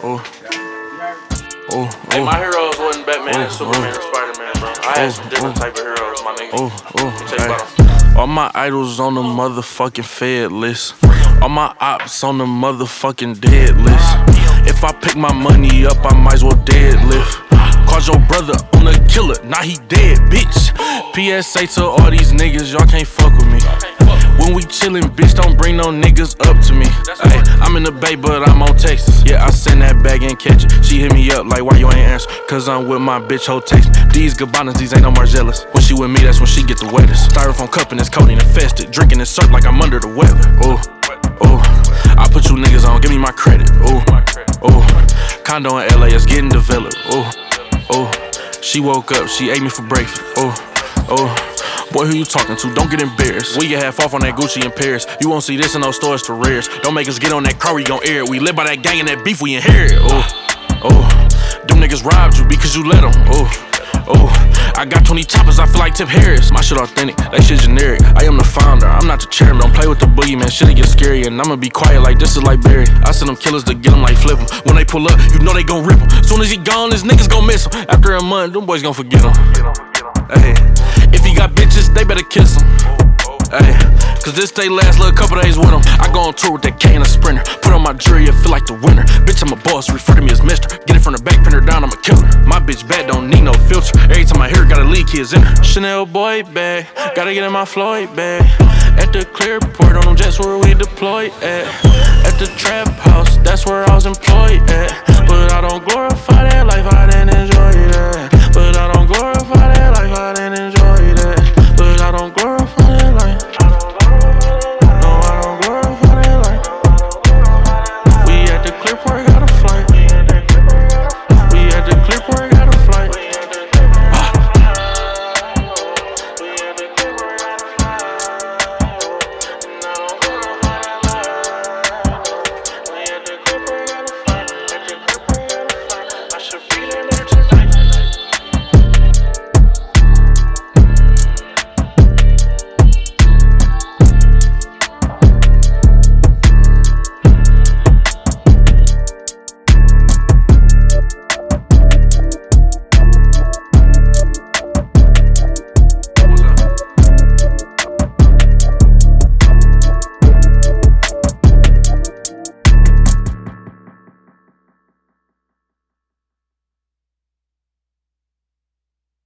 Hey, my heroes wasn't Batman, Superman, or Spider-Man, bro. I had some different type of heroes, my nigga. Let me tell you about them. All my idols on the motherfucking Fed list. All my ops on the motherfucking dead list. If I pick my money up, I might as well deadlift. Cause your brother on the killer, now he dead, bitch. PSA to all these niggas, y'all can't fuck with me. When we chillin', bitch, don't bring no niggas up to me. Ay, I'm in the Bay, but I'm on Texas. Yeah, I send that bag and catch it. She hit me up like, why you ain't answer? Cause I'm with my bitch, hoe text me. These Gabanas, these ain't no Margielas. When she with me, that's when she get the wettest. Styrofoam cup and it's codeine infested. Drinking this syrup like I'm under the weather. I put you niggas on, give me my credit. Condo in LA, it's getting developed. She woke up, she ate me for breakfast. Boy, who you talking to? Don't get embarrassed. We get half off on that Gucci in Paris. You won't see this in no stores for rares. Don't make us get on that car, we gon' air it. We live by that gang and that beef, we inherit. Them niggas robbed you because you let them. I got 20 choppers, I feel like Tip Harris. My shit authentic, that shit generic. I am the founder, I'm not the chairman. Don't play with the boogeyman, shit'll get scary. And I'ma be quiet like this is like Barry. I send them killers to get them like flip them. When they pull up, you know they gon' rip them. Soon as he gone, these niggas gon' miss him. After a month, them boys gon' forget him. Hey, if he got bitches, they better kiss him. Ay, cause this they last little couple days with him. I go on tour with that K and a Sprinter. Put on my jewelry, I feel like the winner. Bitch, I'm a boss, refer to me as mister. Get it from the back, pin her down, I'm a killer. My bitch bad, don't need no filter. Every time I hear her, gotta leave kids in her. Chanel boy bag, gotta get in my Floyd bag. At the Clearport, on them jets where we deployed at. At the trap house, that's where I was employed at. But I don't glorify that life, I didn't enjoy